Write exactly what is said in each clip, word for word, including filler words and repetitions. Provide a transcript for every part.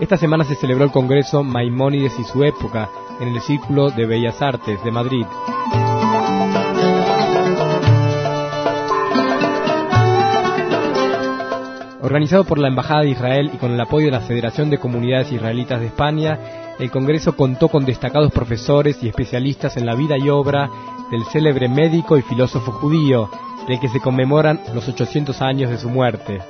Esta semana se celebró el Congreso Maimónides y su época en el Círculo de Bellas Artes de Madrid. Organizado por la Embajada de Israel y con el apoyo de la Federación de Comunidades Israelitas de España, el Congreso contó con destacados profesores y especialistas en la vida y obra del célebre médico y filósofo judío, del que se conmemoran los ochocientos años de su muerte.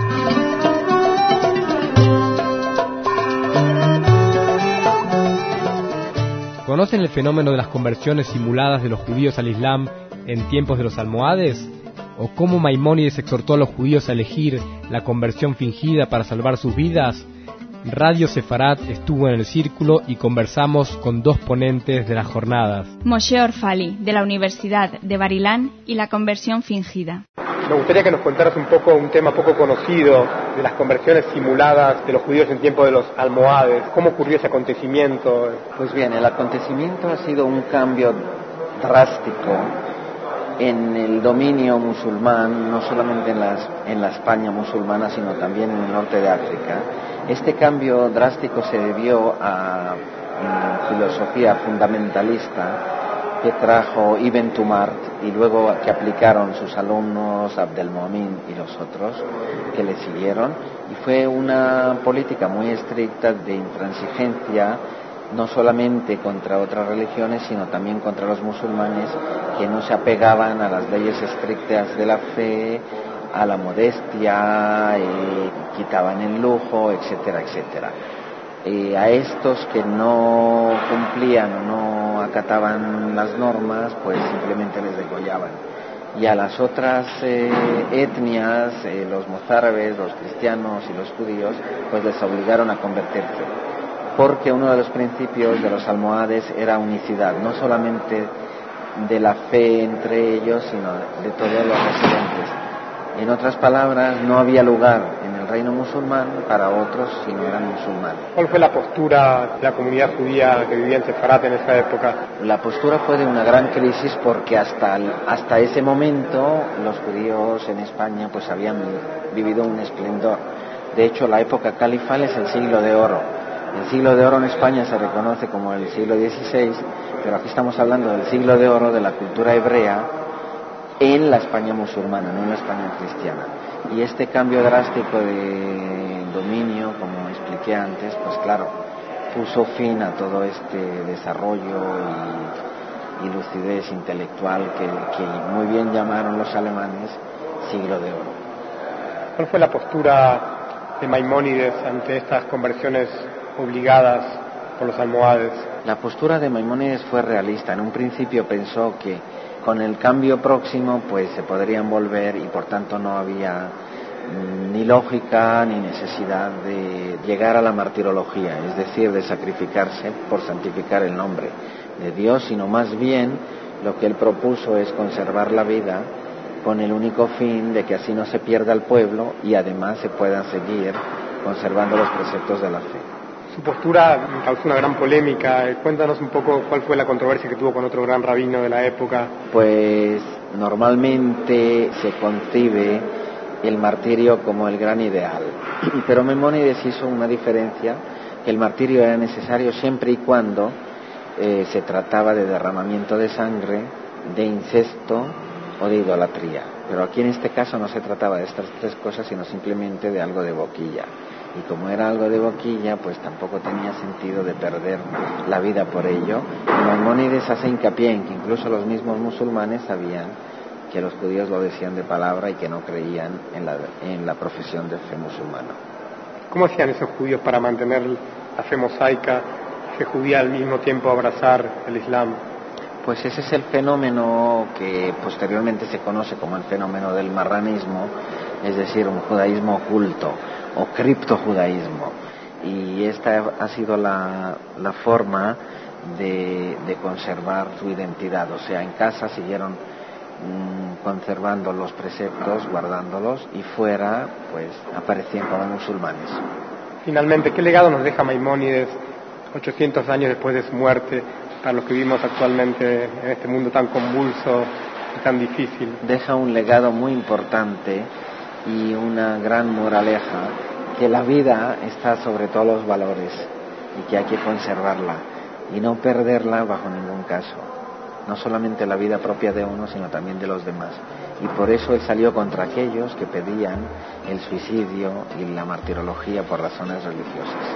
¿Conocen el fenómeno de las conversiones simuladas de los judíos al Islam en tiempos de los almohades? ¿O cómo Maimónides exhortó a los judíos a elegir la conversión fingida para salvar sus vidas? Radio Sefarat estuvo en el círculo y conversamos con dos ponentes de las jornadas. Moshe Orfali, de la Universidad de Bar-Ilan, y la conversión fingida. Me gustaría que nos contaras un poco un tema poco conocido de las conversiones simuladas de los judíos en tiempo de los almohades. ¿Cómo ocurrió ese acontecimiento? Pues bien, el acontecimiento ha sido un cambio drástico en el dominio musulmán, no solamente en, las, en la España musulmana, sino también en el norte de África. Este cambio drástico se debió a una filosofía fundamentalista que trajo Ibn Tumart y luego que aplicaron sus alumnos Abdelmomin y los otros que le siguieron, y fue una política muy estricta de intransigencia, no solamente contra otras religiones, sino también contra los musulmanes, que no se apegaban a las leyes estrictas de la fe, a la modestia, eh, quitaban el lujo, etcétera, etcétera. Eh, a estos que no cumplían o no acataban las normas, pues simplemente les degollaban. Y a las otras eh, etnias, eh, los mozárabes, los cristianos y los judíos, pues les obligaron a convertirse, porque uno de los principios de los almohades era unicidad, no solamente de la fe entre ellos, sino de todos los residentes. En otras palabras, no había lugar en el reino musulmán para otros si no eran musulmanes. ¿Cuál fue la postura de la comunidad judía que vivía en Sefarat en esa época? La postura fue de una gran crisis, porque hasta, hasta ese momento los judíos en España pues habían vivido un esplendor. De hecho, la época califal es el siglo de oro. El siglo de oro en España se reconoce como el siglo dieciséis, pero aquí estamos hablando del siglo de oro de la cultura hebrea en la España musulmana, no en la España cristiana. Y este cambio drástico de dominio, como expliqué antes, pues claro, puso fin a todo este desarrollo y, y lucidez intelectual que, que muy bien llamaron los alemanes siglo de oro. ¿Cuál fue la postura de Maimónides ante estas conversiones obligadas por los almohades? La postura de Maimónides fue realista. En un principio pensó que con el cambio próximo pues se podrían volver, y por tanto no había ni lógica ni necesidad de llegar a la martirología, es decir, de sacrificarse por santificar el nombre de Dios, sino más bien lo que él propuso es conservar la vida con el único fin de que así no se pierda el pueblo y además se puedan seguir conservando los preceptos de la fe. Su postura causó una gran polémica. Cuéntanos un poco cuál fue la controversia que tuvo con otro gran rabino de la época. Pues normalmente se concibe el martirio como el gran ideal, pero Maimónides hizo una diferencia, que el martirio era necesario siempre y cuando eh, se trataba de derramamiento de sangre, de incesto o de idolatría. Pero aquí en este caso no se trataba de estas tres cosas, sino simplemente de algo de boquilla. Y como era algo de boquilla, pues tampoco tenía sentido de perder la vida por ello. Y Maimónides hace hincapié en que incluso los mismos musulmanes sabían que los judíos lo decían de palabra y que no creían en la, en la profesión de fe musulmana. ¿Cómo hacían esos judíos para mantener la fe mosaica, fe judía, al mismo tiempo abrazar el Islam? Pues ese es el fenómeno que posteriormente se conoce como el fenómeno del marranismo, es decir, un judaísmo oculto o criptojudaísmo, y esta ha sido la, la forma de, de conservar su identidad. O sea, en casa siguieron mmm, conservando los preceptos, guardándolos, y fuera pues aparecían como musulmanes. Finalmente, ¿qué legado nos deja Maimónides ochocientos años después de su muerte para los que vivimos actualmente en este mundo tan convulso y tan difícil? Deja un legado muy importante y una gran moraleja, que la vida está sobre todos los valores y que hay que conservarla y no perderla bajo ningún caso. No solamente la vida propia de uno, sino también de los demás. Y por eso él salió contra aquellos que pedían el suicidio y la martirología por razones religiosas.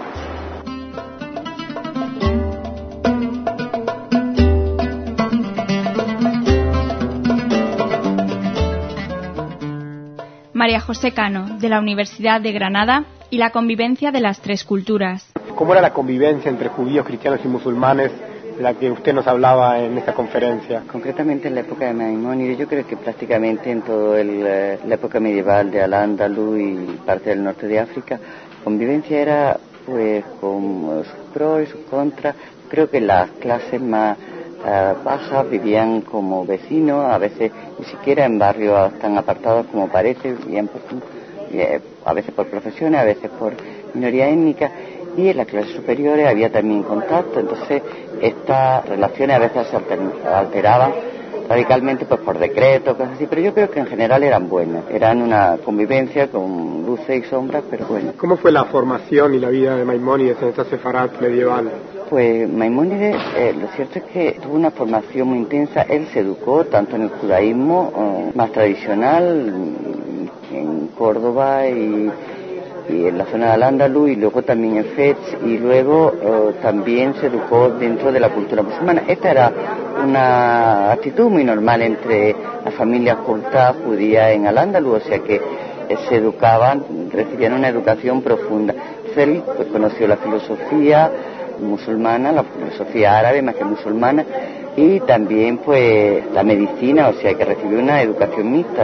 María José Cano, de la Universidad de Granada, y la convivencia de las tres culturas. ¿Cómo era la convivencia entre judíos, cristianos y musulmanes de la que usted nos hablaba en esta conferencia? Concretamente en la época de Maimónides, yo creo que prácticamente en toda la época medieval de Al-Ándalus y parte del norte de África, la convivencia era pues con sus pros y sus contras. Creo que las clases más uh, bajas vivían como vecinos, a veces ni siquiera en barrios tan apartados como parece, vivían por, a veces por profesiones, a veces por minoría étnica. Y en las clases superiores había también contacto, entonces estas relaciones a veces se alteraban radicalmente pues por decreto, cosas así, pero yo creo que en general eran buenas, eran una convivencia con luces y sombras, pero bueno. ¿Cómo fue la formación y la vida de Maimónides en esta sefarat medieval? Pues Maimónides, eh, lo cierto es que tuvo una formación muy intensa. Él se educó tanto en el judaísmo eh, más tradicional, en Córdoba y y en la zona de Al-Ándalus, y luego también en Fez, y luego eh, también se educó dentro de la cultura musulmana. Esta era una actitud muy normal entre las familias cultas judías en Al-Ándalus, o sea que eh, se educaban, recibían una educación profunda. Él pues, conoció la filosofía musulmana, la filosofía árabe más que musulmana, y también pues la medicina, o sea que recibió una educación mixta,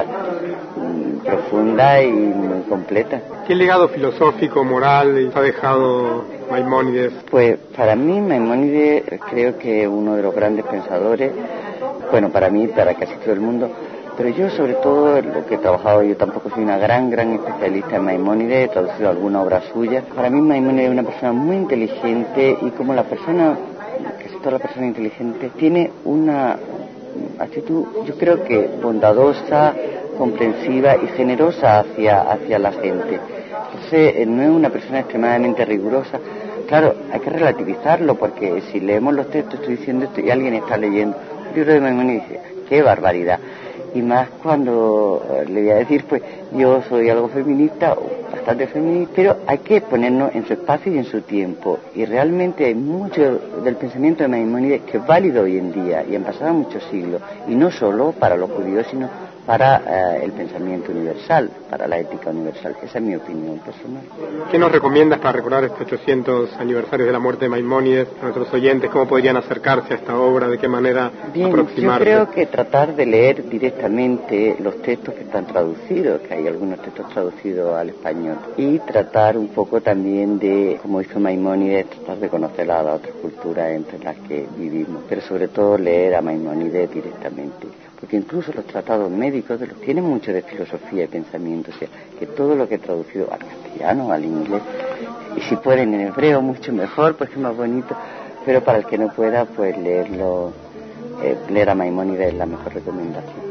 profunda y muy completa. ¿Qué legado filosófico, moral ha dejado Maimónides? Pues para mí Maimónides creo que es uno de los grandes pensadores, bueno, para mí, para casi todo el mundo, pero yo sobre todo lo que he trabajado, yo tampoco soy una gran, gran especialista en Maimónides, he traducido alguna obra suya. Para mí Maimónides es una persona muy inteligente y como la persona, casi toda la persona inteligente, tiene una actitud, yo creo que bondadosa, comprensiva y generosa hacia, hacia la gente. Entonces, no es una persona extremadamente rigurosa. Claro, hay que relativizarlo, porque si leemos los textos, estoy diciendo esto y alguien está leyendo un libro de Maimónides y dice, ¡qué barbaridad! Y más cuando le voy a decir, pues, yo soy algo feminista, bastante feminista, pero hay que ponernos en su espacio y en su tiempo. Y realmente hay mucho del pensamiento de Maimónides que es válido hoy en día, y han pasado muchos siglos, y no solo para los judíos, sino para eh, el pensamiento universal, para la ética universal. Esa es mi opinión personal. ¿Qué nos recomiendas para recordar estos ochocientos aniversarios de la muerte de Maimónides a nuestros oyentes? ¿Cómo podrían acercarse a esta obra? ¿De qué manera Bien, aproximarse? Yo creo que tratar de leer directamente los textos que están traducidos, que hay algunos textos traducidos al español, y tratar un poco también de, como hizo Maimónides, tratar de conocer a las otras culturas entre las que vivimos, pero sobre todo leer a Maimónides directamente. Porque incluso los tratados médicos de los tienen mucho de filosofía y pensamiento, o sea, que todo lo que he traducido al castellano, al inglés, y si pueden en hebreo mucho mejor, porque es más bonito, pero para el que no pueda, pues leerlo, eh, leer a Maimónides es la mejor recomendación.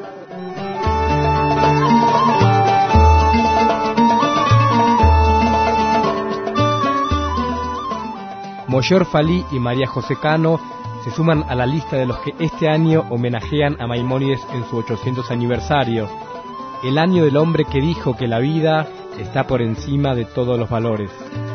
Moshe Orfalí y María José Cano se suman a la lista de los que este año homenajean a Maimónides en su ochocientos aniversario, el año del hombre que dijo que la vida está por encima de todos los valores.